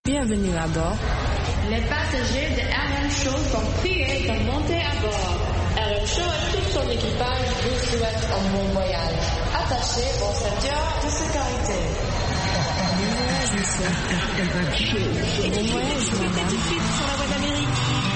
Bienvenue à bord. Les passagers de RM Show sont priés de monter à bord. RM Show et tout son équipage vous souhaitent un bon voyage. Attachez vos ceintures de sécurité. Bon voyage, monsieur. Bon voyage, madame. Tout de suite sur la voie d'Amérique.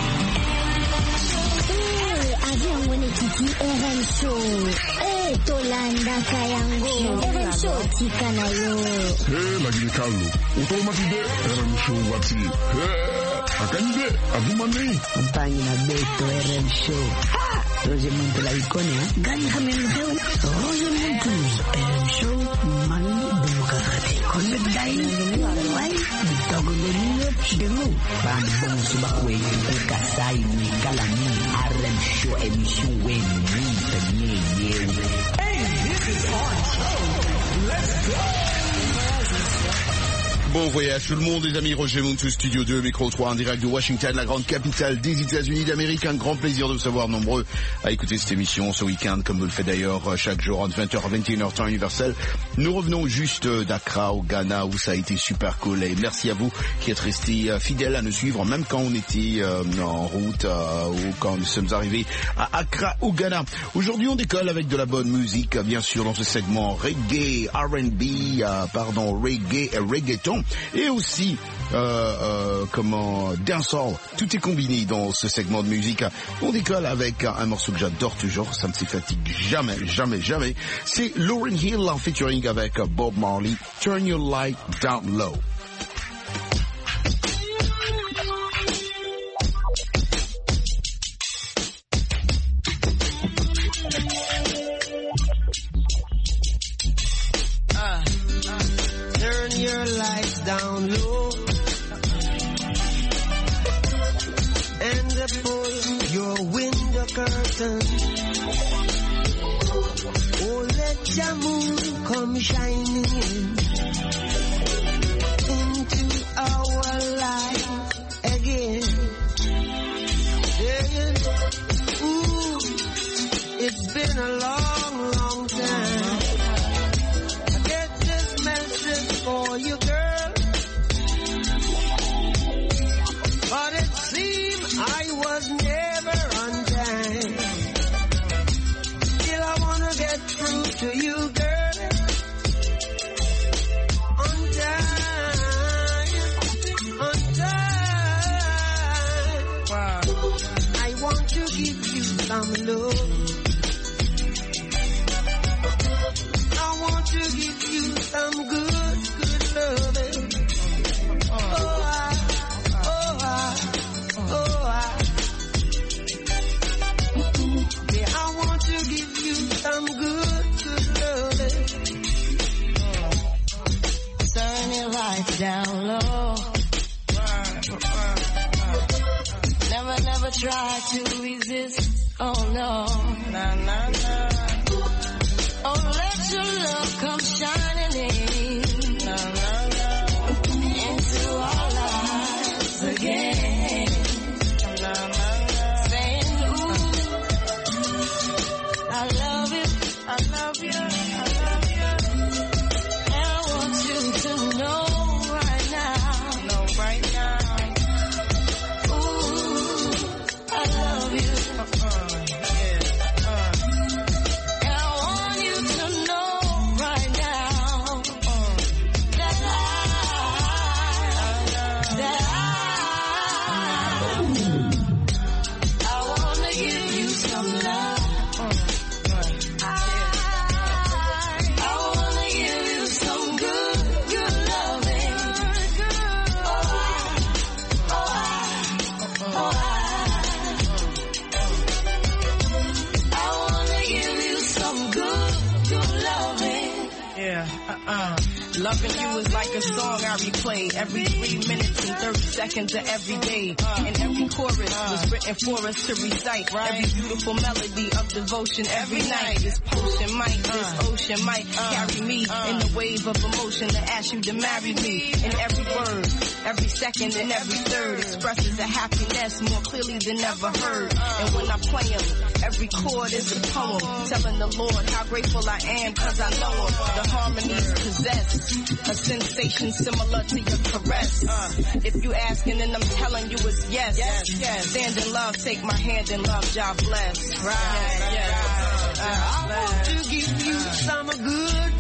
Avion Wenekiki RM Show. Tolanda Kayango. RM Show Tikanayo. Lagi Carlo. Automatique RM Show Wati. Akande Adumani. Compagnie na Beto RM Show. Roger Monte la Iconia. Gani Hamilton. Roger Monte. RM Show. Manu Democratic. Connect Dai. Why? Bitogo Benio. Chidemo. Bang Bong Subakwe. Kasai. Kalami. RM Show. Émission Wen. Hey, this is our show. Let's go. Bon voyage tout le monde, les amis. Roger Montou, Studio 2, Micro 3, en direct de Washington, la grande capitale des États-Unis d'Amérique. Un grand plaisir de vous savoir nombreux à écouter cette émission ce week-end, comme vous le faites d'ailleurs chaque jour entre 20h à 21h temps universel. Nous revenons juste d'Accra au Ghana, où ça a été super cool. Et merci à vous qui êtes restés fidèles à nous suivre, même quand on était en route ou quand nous sommes arrivés à Accra au Ghana. Aujourd'hui, on décolle avec de la bonne musique, bien sûr, dans ce segment reggae, R&B, reggae et reggaeton. Et aussi, dancehall. Tout est combiné dans ce segment de musique. On décolle avec un morceau que j'adore toujours, ça ne se fatigue jamais. C'est Lauryn Hill en featuring avec Bob Marley, Turn Your Light Down Low. Turn your lights down low and pull your window curtain. Oh, let your moon come shining into our life again. Yeah. Ooh, it's been a long time. For you, girl, but it seemed I was never on time. Still I wanna get through to you, girl, on time. Wow. I want to give you some love. I want to give you some good loving. Yeah, I want to give you some good loving. Turn your lights down low. Never try to resist. Oh no. Nah. Oh, let your love come shining in. Into our lives again. Saying, ooh, I love you. And I want you to know right now. Ooh, I love you. Loving you is like a song I replay every 3 minutes and 30 seconds of every day. And every chorus was written for us to recite. Every beautiful melody of devotion every night. This potion might, this ocean might carry me in the wave of emotion to ask you to marry me. And every word, every second and every third expresses a happiness more clearly than ever heard. And when I play him, every chord is a poem, telling the Lord how grateful I am, cause I know him. The harmonies possess a sensation similar to your caress. If you asking and I'm telling you it's yes. Stand in love, take my hand in love, God bless. Right. I want to give you some good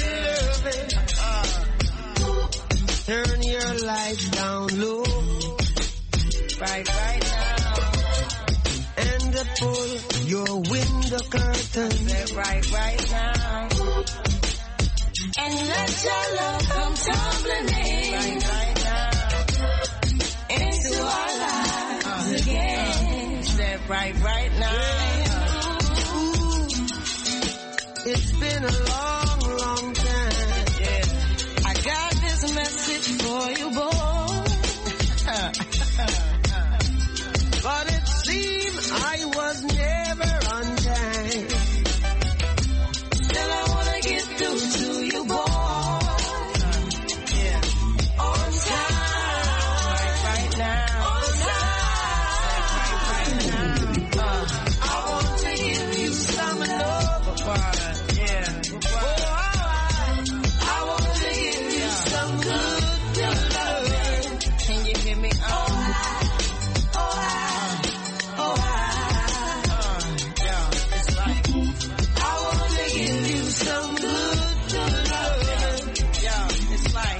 loving. Turn your lights down low. Right now. And pull your window curtain. Right now. And let your love come tumbling in. Right now. Into our lives again. Said right now. It's been a long, long time. Yeah. I got this message for you, boy. But it seemed I was never on time. Still I wanna get through to you, boy. On time. Right now. On time. I want to give you some love. I want to give you some good love. Can you hear me? I want to give you some good love. It's like.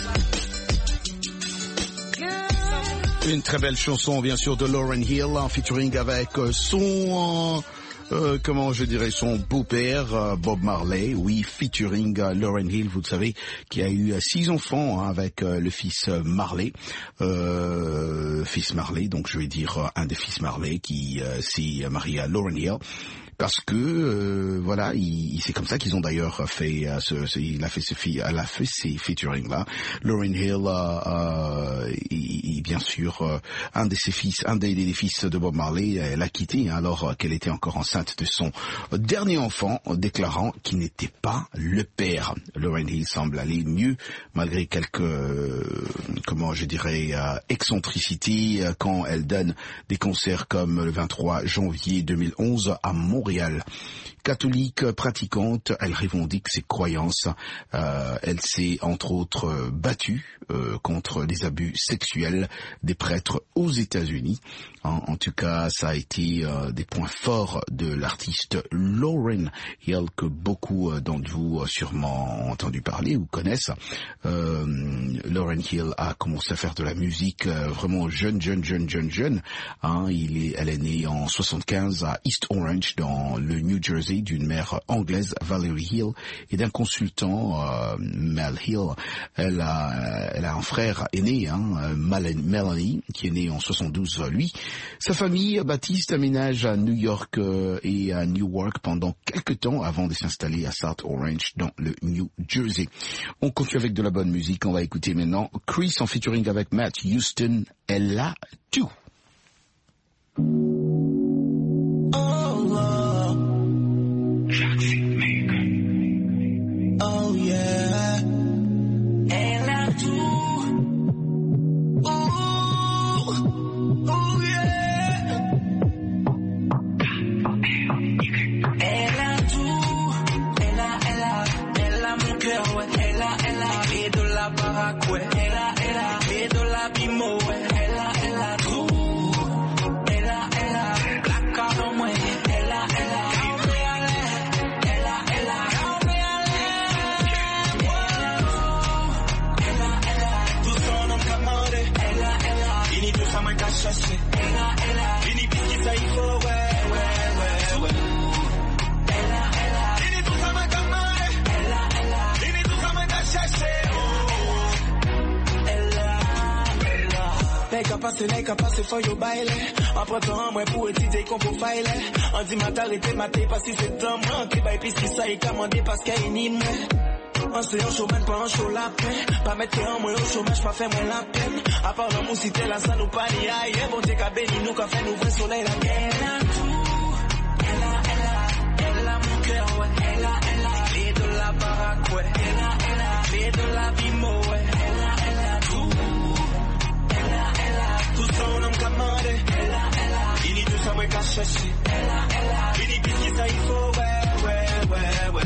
Une très belle chanson, bien sûr, de Lauryn Hill, en featuring avec son... comment je dirais, son beau-père, Bob Marley, oui, featuring Lauryn Hill, vous le savez, qui a eu 6 enfants avec le fils Marley, donc je vais dire un des fils Marley qui s'est marié à Lauryn Hill. Parce que voilà, c'est comme ça qu'ils ont d'ailleurs fait elle a fait ces featuring là. Lauryn Hill bien sûr un des fils de Bob Marley l'a quitté alors qu'elle était encore enceinte de son dernier enfant, déclarant qu'il n'était pas le père. Lauryn Hill semble aller mieux malgré quelques excentricités quand elle donne des concerts comme le 23 janvier 2011 à Montréal. Catholique pratiquante, elle revendique ses croyances. Elle s'est entre autres battue contre les abus sexuels des prêtres aux États-Unis. En tout cas, ça a été des points forts de l'artiste Lauryn Hill que beaucoup d'entre vous sûrement ont entendu parler ou connaissent. Lauryn Hill a commencé à faire de la musique vraiment jeune. Elle est née en 75 à East Orange dans le New Jersey d'une mère anglaise, Valerie Hill, et d'un consultant, Mel Hill. Elle a un frère aîné, Melanie, qui est né en 72 lui. Sa famille baptiste aménage à New York et à Newark pendant quelques temps avant de s'installer à South Orange dans le New Jersey. On continue avec de la bonne musique. On va écouter maintenant Chris en featuring avec Matt Houston, Ella Too. Oh yeah. Ella Too. Oh yeah. Ella Too. Ella mon cœur, ouais. Ella, et de la baraque, ouais. Ella, et de la bimo, ouais. Ella Too. Ella, la cara, ouais. Ella. Vini pisquita y fo, Vini tu kama kamare. Vini tu kama kashashe. Ney ka pase for yo baile. Après temps, moi pour étudier qu'on peut faile. On dit m'a t'arrêter maté parce que c'est temps. Moi qui baille pisquita ça y commandé parce qu'il y a une île. On se en chômage, pas en chaud la peine. Pas mettre en moi au chômage, pas faire moins la peine. À part l'amour, si t'es là, ça nous pas ni aïe. Bon, t'es qu'à béni, nous, qu'à faire nous vrai soleil, la guerre. Ella, mon cœur, ouais. Ella, et de la baraque, ouais. Ella, chercher. Fini pis ça il faut, ouais.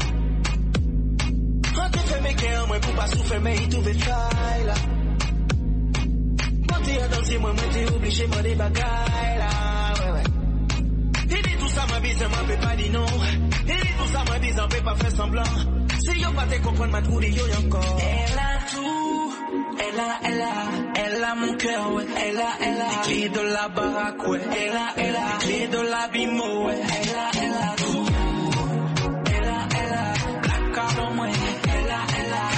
On te fait mes cœurs, moi pour pas souffrir, mais il trouve faille là. Quand t'es à danser, moi t'es obligé de des bagailles là, ouais. Il dit tout ça, ma bise, moi peut pas dire non. Il dit tout ça, ma bise, on peut pas faire semblant. Si yo pas te comprendre, ma trou de yo encore. Elle a tout, elle a mon cœur, ouais. Elle a clé de la baraque, ouais. Elle a clé de la bimo, ouais. Elle a tout, elle a la carte en moi. Elle a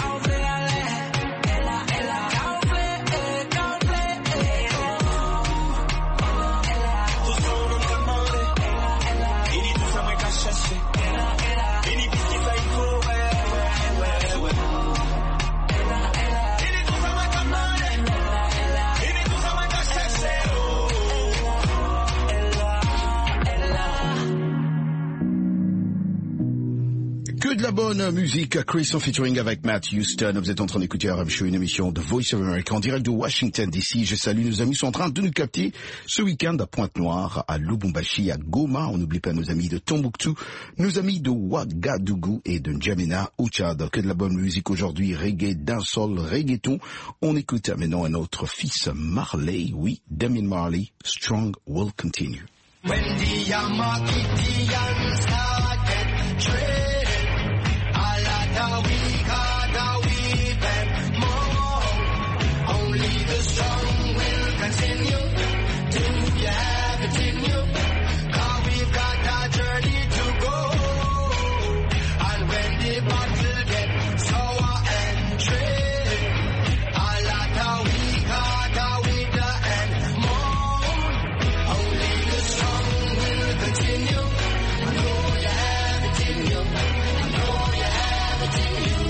Que de la bonne musique, Chris en featuring avec Matt Houston. Vous êtes en train d'écouter RM Show, une émission de Voice of America en direct de Washington DC. Je salue nos amis qui sont en train de nous capter ce week-end à Pointe-Noire, à Lubumbashi, à Goma. On n'oublie pas nos amis de Tombouctou, nos amis de Ouagadougou et de N'Djamena au Tchad. Que de la bonne musique aujourd'hui, reggae, dancehall, reggaeton. On écoute maintenant un autre fils, Marley, oui, Damien Marley, Strong Will Continue. When the Yamakitians started trading, all we got, all we been more. Only the strong will continue. Do you have it in you? 'Cause we've got our journey to go. And when the battle gets sour and dreary, all we got, all we done more. Only the strong will continue. I know you have it in you. I know you have it in you.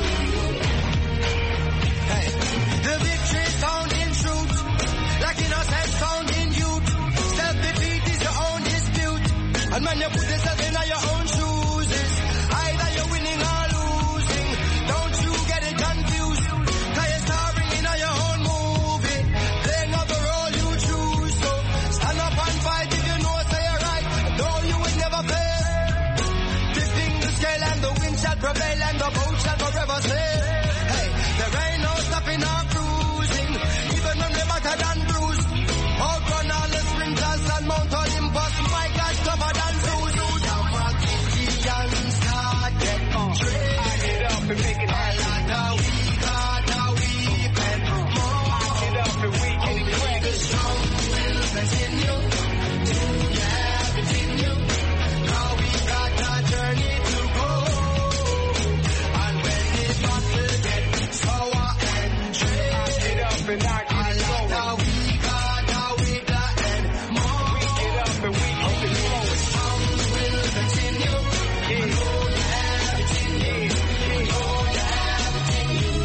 Hey, the victory's found in truth, like innocence found in youth. Self-defeat is your own dispute. And when you put yourself in your own shoes, it's either you're winning or losing. Don't you get it confused, 'cause you're starring in your own movie, playing out the role you choose. So stand up and fight if you know say you're right. No, you will never fail. Tipping the scale and the wind shall prevail and the boat shall forever sail. Hey, there ain't no stopping or cruising, even when we're battered and bruised. Outrun all the sprinters and Mount Olympus, my God, tougher than Zeus. Yamakitians started trading. Up and make it happen. All we got, all we been more. Get up and we can only the strong will continue. Do you have it in you? Now we got our journey to go. And when the battle gets sour and dreary, get up and I get it going. All we got, all we done more. We get up and we keep it going. The strong will continue. I know you have it in you. I know you have it in you.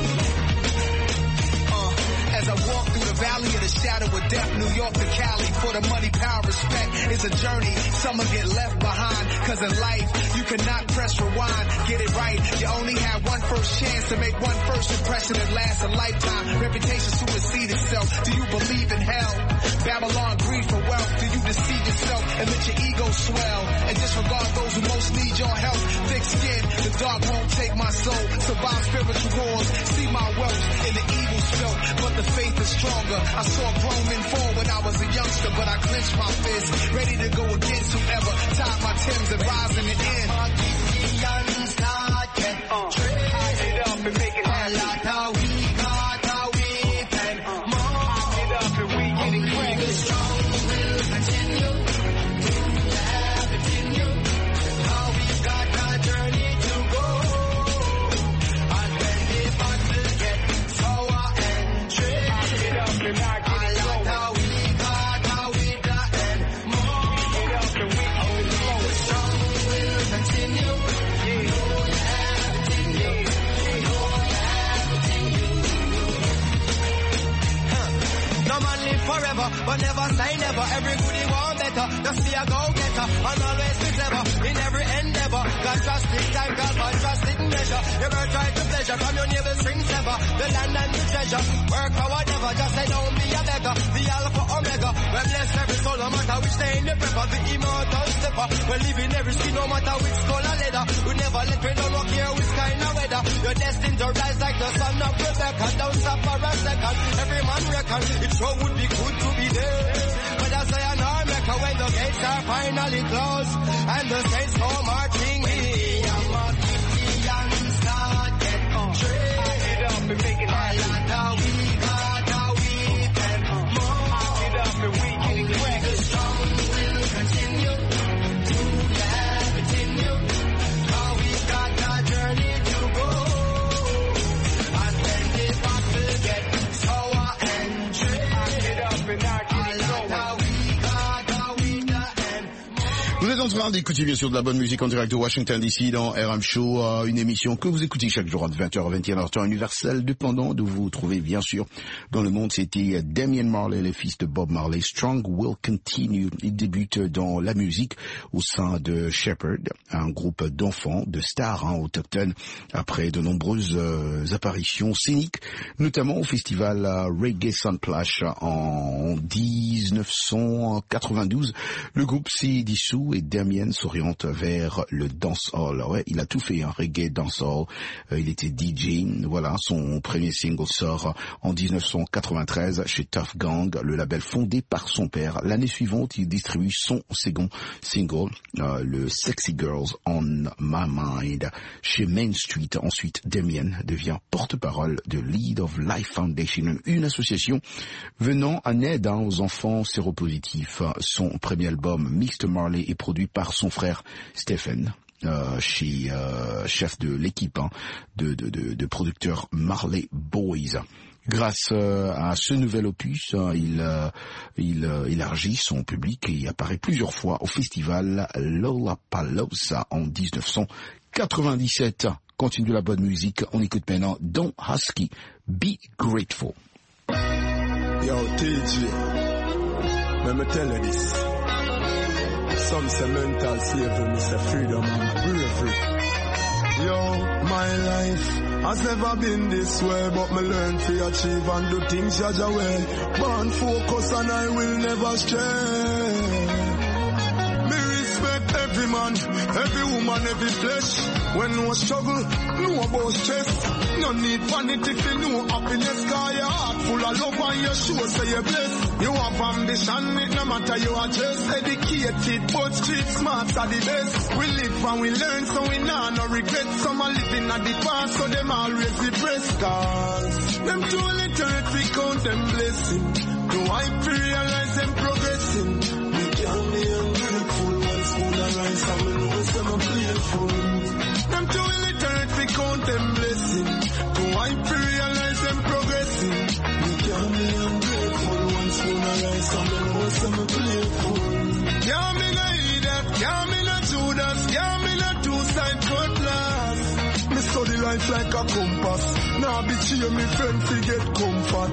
As I walk through the valley of the shadow of death, New York to Cali, for the money, power, respect, it's a journey. Some will get left behind, 'cause in life, you cannot press rewind. Get it right, you only have one first chance to make one first impression that lasts a lifetime. Reputation supersedes itself. Do you believe in hell? Babylon, greed for wealth. Do you deceive yourself and let your ego swell? And disregard those who most need your help. Thick skin, the dark won't take my soul. Survive spiritual wars, see my wealth in the evil spilt, but the faith is stronger. I saw grown men fall when I was a youngster, but I clenched my fist, ready to go against whoever tied my Timbs and rise in the end. Yamakitians started trading. Get up and make it happen. All we got, all we been more. Get up and we get it Only the strong will continue. Do you have it in you? Now we've got our journey to go. And when the battle gets sour and dreary, Get up and I get it going. all we got, all we done more. Get up and we keep it going. The strong will continue. I know you have it in you. I know you have it in you. No man live forever, but never say never. Every goodie want better. better. Just be a go-getter and always be clever in every endeavor. God trust big time, God but trust it measure. Never try to pleasure from your navel string sever. The land and the treasure. Work for whatever, just say don't be a beggar. The Alpha Omega. Well, bless every soul, no matter which day in the prepper. The immortal stepper. Well, live in every skin, no matter which skull or leather. We never let me down, no care which kind of weather. You're destined to rise like the son of Rebecca. Don't stop for a second. Every man reckon it sure would be good to be there. But I say an America when the gates are finally closed and the saints go marching in. Indians started trade up and make it all out. We got a weekend more. Get up and we can crack. The song will continue to continue. How we got a journey to go. And then the battle get sour and trade. Get up and knock it Vous êtes en train d'écouter bien sûr de la bonne musique en direct de Washington DC dans RM Show, une émission que vous écoutez chaque jour à 20h à 21h, temps universel, dépendant d'où vous vous trouvez bien sûr dans le monde. C'était Damian Marley, le fils de Bob Marley. Strong Will Continue. Il débute dans la musique au sein de Shepherd, un groupe d'enfants, de stars autochtones, après de nombreuses apparitions scéniques, notamment au festival Reggae Sunsplash en 1992. Le groupe s'est dissous et Damien s'oriente vers le dancehall. Ouais, il a tout fait, reggae, dancehall. Il était DJ. Voilà, son premier single sort en 1993 chez Tough Gang, le label fondé par son père. L'année suivante, il distribue son second single, le Sexy Girls on My Mind, chez Main Street. Ensuite, Damien devient porte-parole de Lead of Life Foundation, une association venant en aide aux enfants séropositifs. Son premier album, Mr. Marley, est produit par son frère Stephen, chef de l'équipe de producteurs Marley Boys. Grâce à ce nouvel opus, il élargit son public et apparaît plusieurs fois au festival Lollapalooza en 1997. Continue de la bonne musique, on écoute maintenant Don Husky, Be Grateful. Yo, TG, let me tell you this. Some say mental slavery, me say freedom and bravery. Yo, my life has never been this way, but me learn to achieve and do things Jaja way. Born focus and I will never stray. Me respect every man, every woman, every flesh. When no struggle, no about stress. No need vanity for no happiness, cause your heart full of love and your sure say you're blessed. You have ambition, it no matter you are just educated, but street smarts are the best. We live and we learn, so we nah no regret. Some are living at the past, so them always depressed. Cause them too little we count them blessing. Do I realize them progressing? We can't be ungrateful once food arise and we know some are playful. Them too little we count them blessing. Do I realize them progressing? We can't be ungrateful once food arise and we know some are playful. Can't be no idiot, can't be no Judas, can't be no two-side cutlass. Me study life like a compass. Now be cheer me friend to get comfort.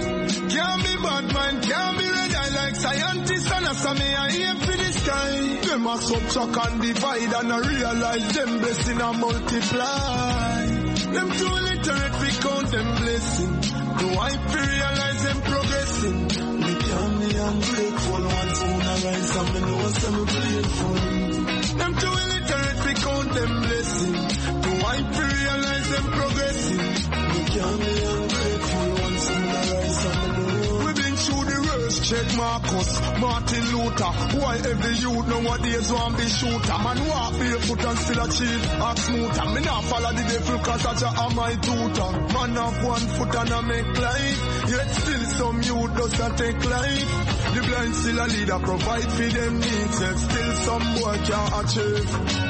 Can't be bad mind, can't be red eye like scientists and as me I aim for the sky. Them a subtract and divide and I realize them blessing and multiply. Them too literate we count them blessing. Do I realize them progressing? We can't be ungrateful once moon arise and me know some playful. Them too illiterate we count them blessing. Do I realize them progressing? We can't be ungrateful once moon arise and me know. We've been through the worst. Check Marcus, Martin Luther. Why every youth nowadays want be shooter? Man walk barefoot and still achieve act smoother. Me not follow the devil cause I am my tutor. Man have 1 foot and I make life. Yet still some youth doesn't take life. The blind still a leader provide for them needs. Yet still some boy can't achieve.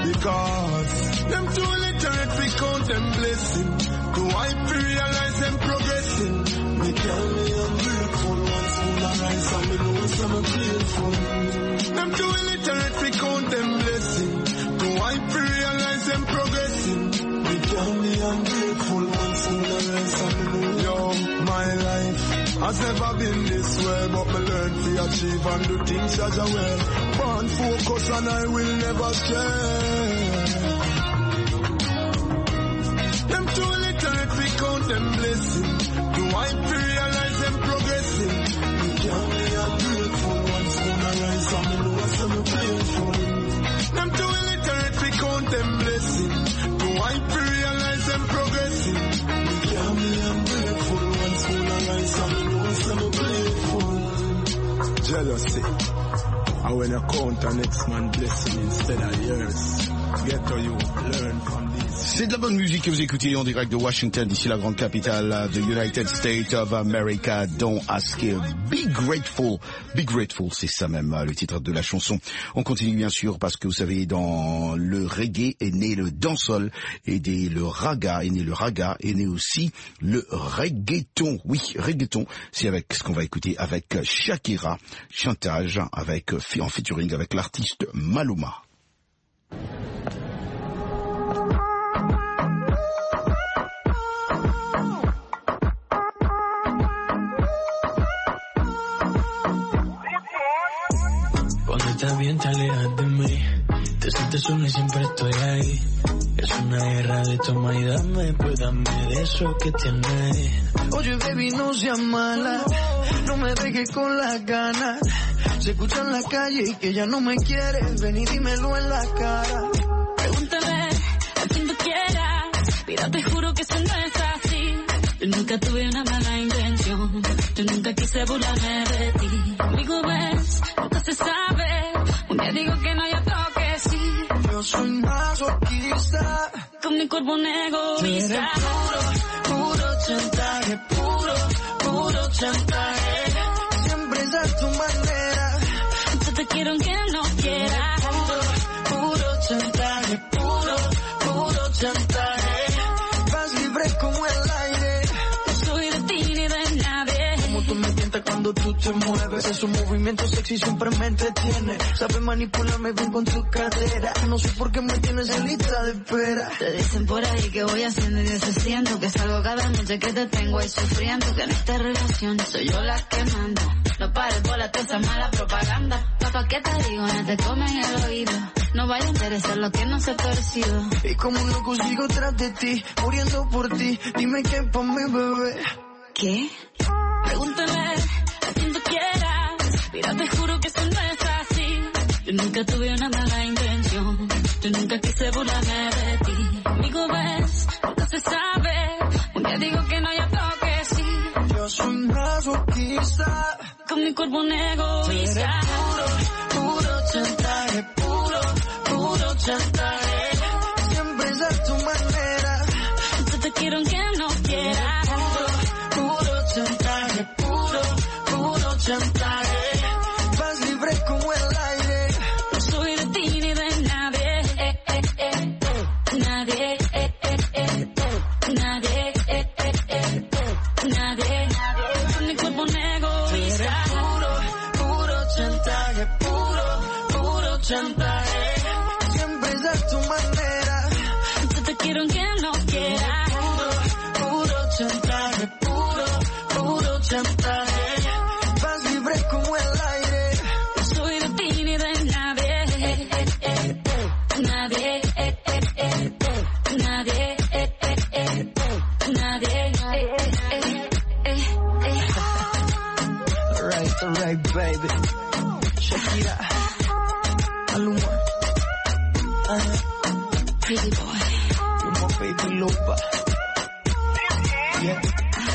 Because them too literate we count them blessing. Do I realize them progressing? We can't be ungrateful once moon arise and we know some playful. Them too illiterate we count them blessing. Do I realize them progressing? We can't be ungrateful once moon arise and we know. Yo, my life Has never been this way, but me learn to achieve and do things as I will. Born focus and I will never stray. Them too literate, we count them blessing. Do I realize them progressing? Me can't be a grateful once when I rise and me know I'm so grateful. Them too illiterate, we count them blessing. Do I realize them progressing? Me can't be ungrateful once when I rise and me know I'm so grateful. Jealousy, and when you count an next man blessing instead of yours, get to you, learn from this. C'est de la bonne musique que vous écoutez en direct de Washington, d'ici la grande capitale de United States of America. Don't ask you. Be grateful, c'est ça même le titre de la chanson. On continue bien sûr parce que vous savez, dans le reggae est né le dancehall et le raga est né le raga, est né aussi le reggaeton. Oui, reggaeton, c'est avec ce qu'on va écouter avec Shakira, Chantage, avec en featuring avec l'artiste Maluma. Cuando estás bien te alejas de mí, te sientes sola y siempre estoy ahí. Es una guerra de toma y dame, pues dame de eso que tienes. Oye baby no seas mala, no me dejes con las ganas. Se escucha en la calle y que ya no me quieres, ven y dímelo en la cara. Pregúntale a quien tú quieras, mira te juro que eso no es así. Yo nunca tuve una mala intención, yo nunca quise burlarme de ti. Amigo ves, nunca se sabe, un día digo que no, yo creo que sí. Yo soy masoquista, con mi cuerpo un egoísta. Eres puro chantaje, puro chantaje. Siempre es a tu manera, yo te quiero aunque no quieras. Puro chantaje, puro chantaje. Vas libre como el aire, no soy de ti ni de nadie. Como tú me tientas cuando tú te mueves, esos movimientos sexy siempre me entretiene. Sabes manipularme bien con tu cadera, no sé por qué me tienes en lista de espera. Te dicen por ahí que voy haciendo y deshaciendo, que salgo cada noche que te tengo ahí sufriendo, que en esta relación soy yo la que manda. No pares por esa mala propaganda. Papá, ¿qué te digo? No te comen el oído. No vaya a interesar lo que no se percibe. Y como un loco sigo tras de ti, muriendo por ti. Dime qué pa' mi bebé. ¿Qué? Pregúntale a quien tú quieras. Mira, te juro que eso no es así. Yo nunca tuve una mala intención, yo nunca quise burlarme de ti. Amigo ves, nunca se sabe, un día digo que no, yo creo que sí. Yo soy masoquista, con mi cuerpo un egoísta. Eres puro chantaje, puro chantaje. Siempre es a tu manera, yo te quiero aunque no quieras. Puro chantaje, puro chantaje. Vas libre como el aire, no soy de ti ni de nadie. Nadie, nadie, nadie. Con mi cuerpo un egoísta. Puro chantaje, puro chantaje. Siempre es a tu manera, yo te quiero aunque no quieras. Puro chantaje, puro chantaje. Vas libre como el aire, no soy de ti ni de nadie. Nadie, nadie, nadie. Alright, baby. Shakira, Maluma, Pretty boy, you're my baby lover. Yeah.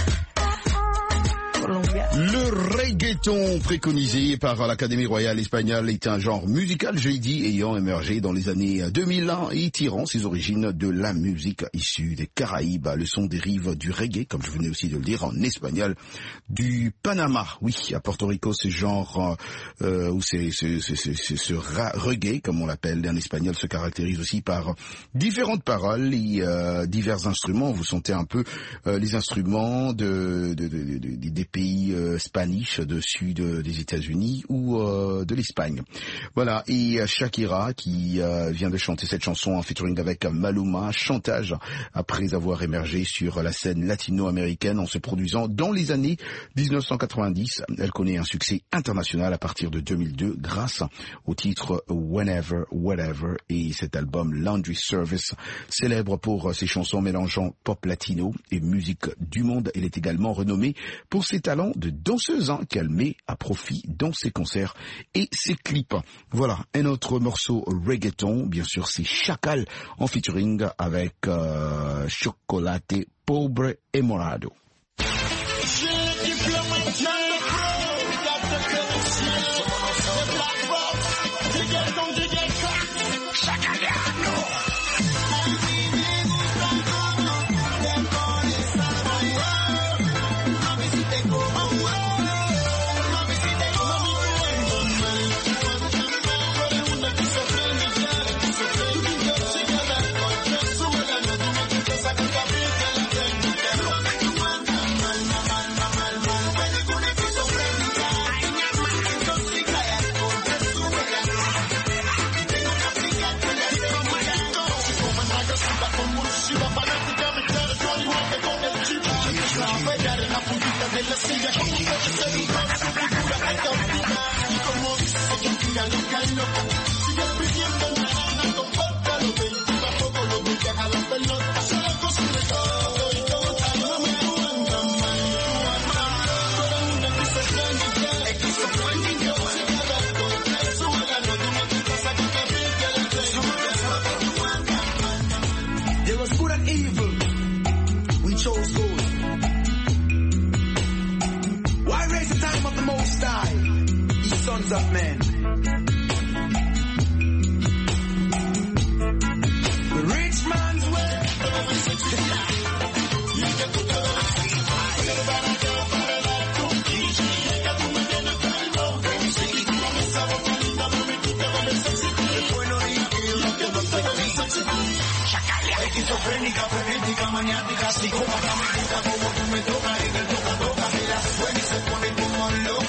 Le reggaeton préconisé par l'Académie royale espagnole est un genre musical, je l'ai dit, ayant émergé dans les années 2001 et tirant ses origines de la musique issue des Caraïbes. Le son dérive du reggae, comme je venais aussi de le dire en espagnol, du Panama. Oui, à Porto Rico, ce genre où ce reggae, comme on l'appelle en espagnol, se caractérise aussi par différentes paroles et divers instruments. Vous sentez un peu les instruments des pays spanish riches de sud des États-Unis ou de l'Espagne. Voilà, et Shakira qui vient de chanter cette chanson en featuring avec Maluma, chantage après avoir émergé sur la scène latino-américaine en se produisant dans les années 1990. Elle connaît un succès international à partir de 2002 grâce au titre Whenever, Whatever et cet album Laundry Service, célèbre pour ses chansons mélangeant pop latino et musique du monde. Elle est également renommée pour ses talents de danseuse qu'elle met à profit dans ses concerts et ses clips. Voilà, un autre morceau reggaeton, bien sûr c'est Chacal en featuring avec Chocolate Pobre et Morado. There was good and evil. We chose good. Why raise the time of the Most High, ye sons of men? The rich man's way. Esquizofrénica, frenética, maniática, psicópata, mágica, como tú me tocas en el toca, se la suena y se pone como loca.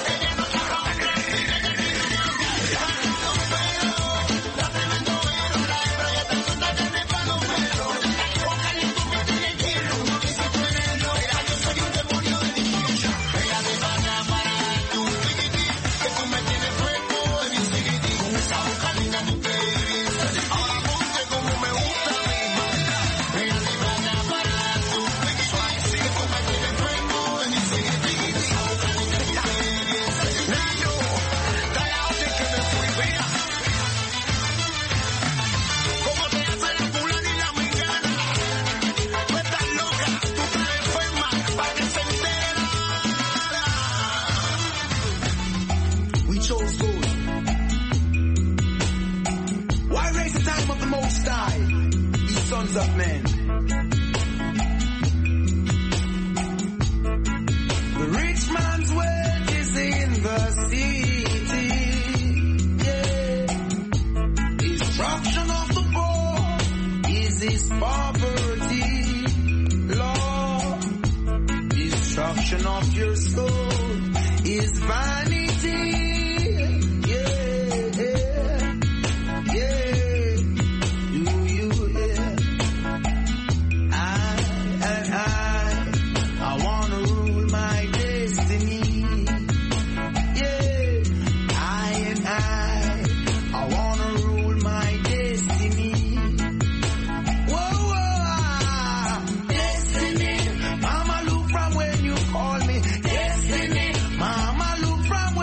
Of men. The rich man's wealth is in the city. Yeah. Destruction of the poor is his poverty. Lord, destruction of your soul is vanity. Mama look from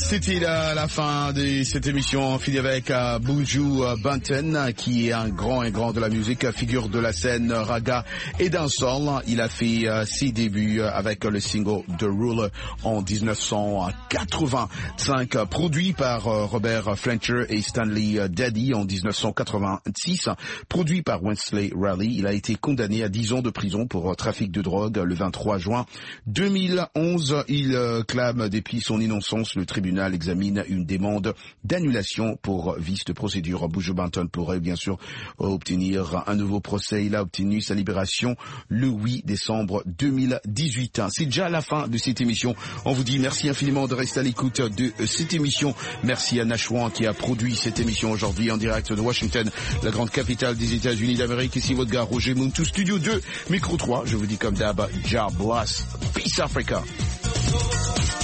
C'était la fin de cette émission, fini avec Buju Banton, qui est un grand de la musique, figure de la scène raga et dancehall. Il a fait ses débuts avec le single The Ruler en 1985, produit par Robert Fletcher et Stanley Daddy en 1986, produit par Wesley Riley. Il a été condamné à 10 ans de prison pour trafic de drogue le 23 juin 2011. Il clame depuis son innocence. Le tribunal examine une demande d'annulation pour vice de procédure. Buju Banton pourrait bien sûr obtenir un nouveau procès. Il a obtenu sa libération le 8 décembre 2018. C'est déjà la fin de cette émission. On vous dit merci infiniment de rester à l'écoute de cette émission. Merci à Nashwan qui a produit cette émission aujourd'hui en direct de Washington, la grande capitale des États-Unis d'Amérique. Ici votre gars Roger Muntu, Studio 2, Micro 3. Je vous dis comme d'hab, Jah bless. Peace Africa.